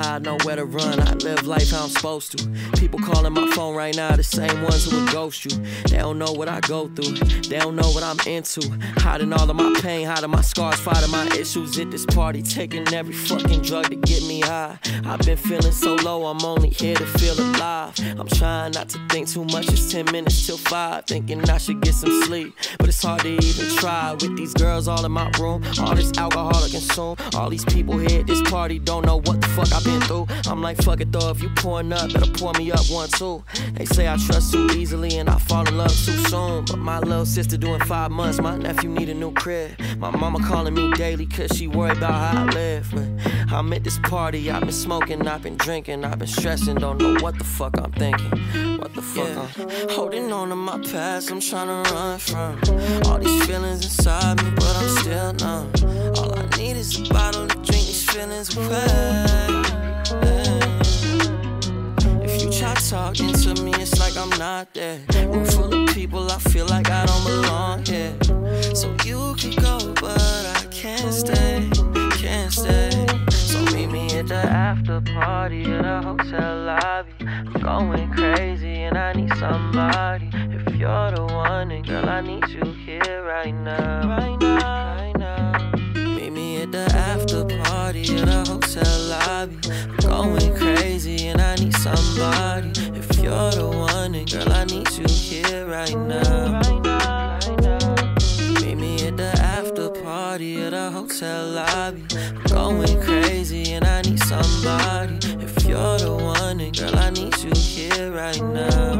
high, nowhere to run. I live life how I'm supposed to. People calling my phone right now, the same ones who would ghost you. They don't know what I go through, they don't know what I'm into. Hiding all of my pain, hiding my scars, fighting my issues at this party. Taking every fucking drug to get me high. I've been feeling so low, I'm only here to feel alive. I'm trying not to think too much, it's 10 minutes till 5. Thinking I should get some sleep, but it's hard to even try. With these girls all in my room, all this alcohol I consume. All these people here at this party don't know what the fuck I've been through. I'm like, fuck it though, if you pouring up, better pour me up one too. They say I trust too easily and I fall in love too soon. But my little sister doing 5 months, my nephew need a new crib. My mama calling me daily cause she worried about how I live. When I'm at this party, I've been smoking, I've been drinking, I've been stressing, don't know what the fuck I'm thinking. What the fuck I'm holding on to my past, I'm trying to run from all these feelings inside me, but I'm still numb. All I need is a bottle to drink these feelings away. If you try talking to me, it's like I'm not there. Room full of people, I feel like I don't belong here. So you can go, but I can't stay, can't stay. So meet me at the after party at a hotel lobby. I'm going crazy and I need somebody. If you're the one, then girl, I need you here right now, right now, right now. Meet me at the after party at a hotel lobby. I'm going crazy and I need somebody. If you're the one, then girl, I need you here right now, right now, right now. Meet me at the after party at a hotel lobby. I'm going crazy and I need somebody. If you're the one, then girl, I need you here right now.